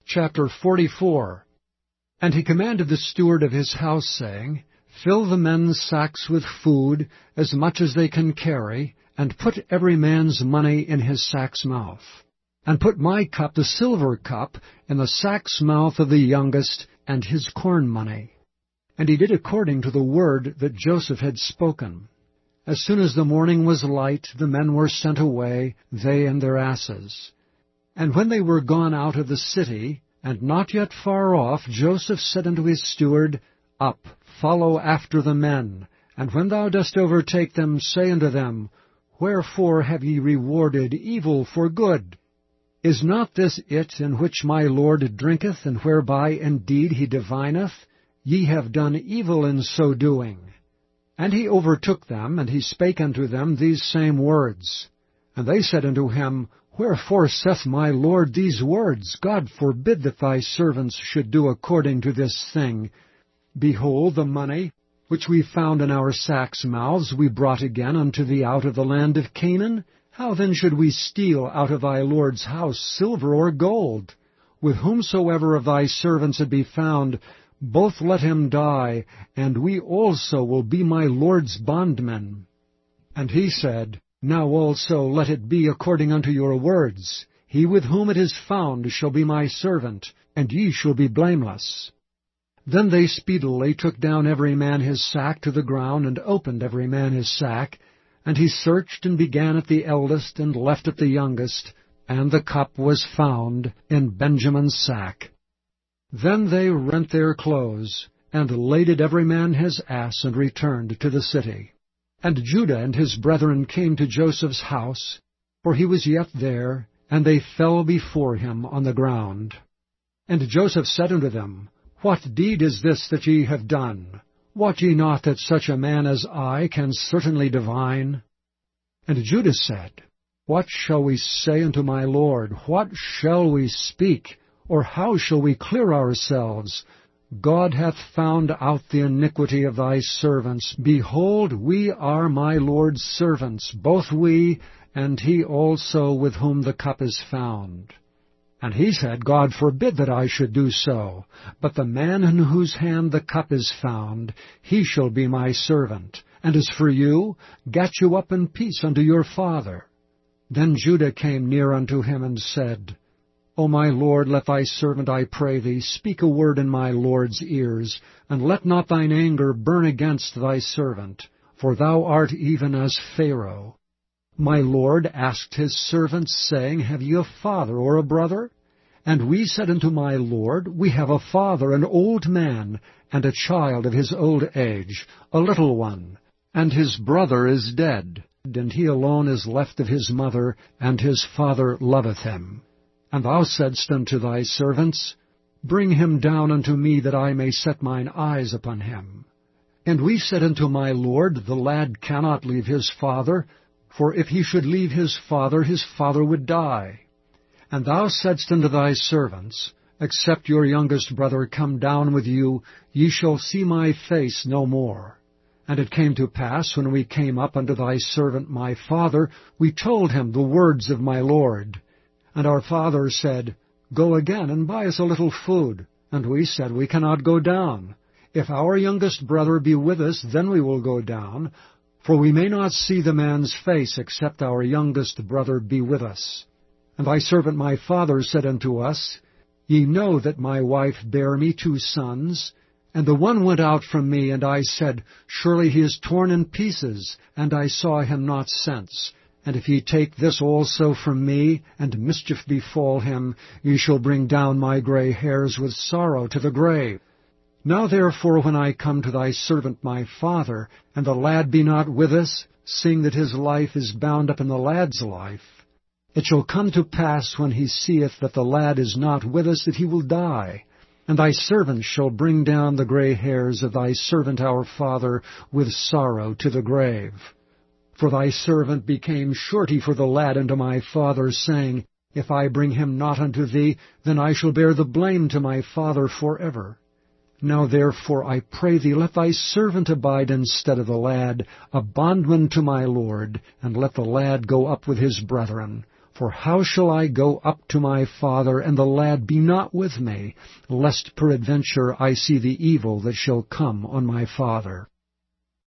Chapter 44. And he commanded the steward of his house, saying, Fill the men's sacks with food, as much as they can carry, and put every man's money in his sack's mouth. And put my cup, the silver cup, in the sack's mouth of the youngest, and his corn money. And he did according to the word that Joseph had spoken. As soon as the morning was light, the men were sent away, they and their asses. And when they were gone out of the city, and not yet far off, Joseph said unto his steward, Up, follow after the men, and when thou dost overtake them, say unto them, Wherefore have ye rewarded evil for good? Is not this it in which my Lord drinketh, and whereby indeed he divineth? Ye have done evil in so doing. And he overtook them, and he spake unto them these same words. And they said unto him, Wherefore saith my Lord these words? God forbid that thy servants should do according to this thing. Behold, the money which we found in our sacks' mouths we brought again unto thee out of the land of Canaan. How then should we steal out of thy Lord's house silver or gold? With whomsoever of thy servants it be found, both let him die, and we also will be my Lord's bondmen. And he said, Now also let it be according unto your words. He with whom it is found shall be my servant, and ye shall be blameless. Then they speedily took down every man his sack to the ground, and opened every man his sack. And he searched, and began at the eldest, and left at the youngest, and the cup was found in Benjamin's sack. Then they rent their clothes, and laded every man his ass, and returned to the city. And Judah and his brethren came to Joseph's house, for he was yet there, and they fell before him on the ground. And Joseph said unto them, What deed is this that ye have done? Wot ye not that such a man as I can certainly divine? And Judah said, What shall we say unto my Lord? What shall we speak? Or how shall we clear ourselves? God hath found out the iniquity of thy servants. Behold, we are my Lord's servants, both we, and he also with whom the cup is found. And he said, God forbid that I should do so. But the man in whose hand the cup is found, he shall be my servant. And as for you, get you up in peace unto your father. Then Judah came near unto him, and said, O my Lord, let thy servant, I pray thee, speak a word in my Lord's ears, and let not thine anger burn against thy servant, for thou art even as Pharaoh. My Lord asked his servants, saying, Have ye a father or a brother? And we said unto my Lord, We have a father, an old man, and a child of his old age, a little one, and his brother is dead, and he alone is left of his mother, and his father loveth him. And thou saidst unto thy servants, Bring him down unto me, that I may set mine eyes upon him. And we said unto my Lord, The lad cannot leave his father, for if he should leave his father would die. And thou saidst unto thy servants, Except your youngest brother come down with you, ye shall see my face no more. And it came to pass, when we came up unto thy servant my father, we told him the words of my Lord. And our father said, Go again, and buy us a little food. And we said, We cannot go down. If our youngest brother be with us, then we will go down, for we may not see the man's face, except our youngest brother be with us. And thy servant my father said unto us, Ye know that my wife bare me 2 sons, and the one went out from me, and I said, Surely he is torn in pieces, and I saw him not since. And if ye take this also from me, and mischief befall him, ye shall bring down my gray hairs with sorrow to the grave. Now therefore, when I come to thy servant my father, and the lad be not with us, seeing that his life is bound up in the lad's life, it shall come to pass, when he seeth that the lad is not with us, that he will die. And thy servant shall bring down the gray hairs of thy servant our father with sorrow to the grave. For thy servant became surety for the lad unto my father, saying, If I bring him not unto thee, then I shall bear the blame to my father forever. Now therefore, I pray thee, let thy servant abide instead of the lad, a bondman to my Lord, and let the lad go up with his brethren. For how shall I go up to my father, and the lad be not with me, lest peradventure I see the evil that shall come on my father?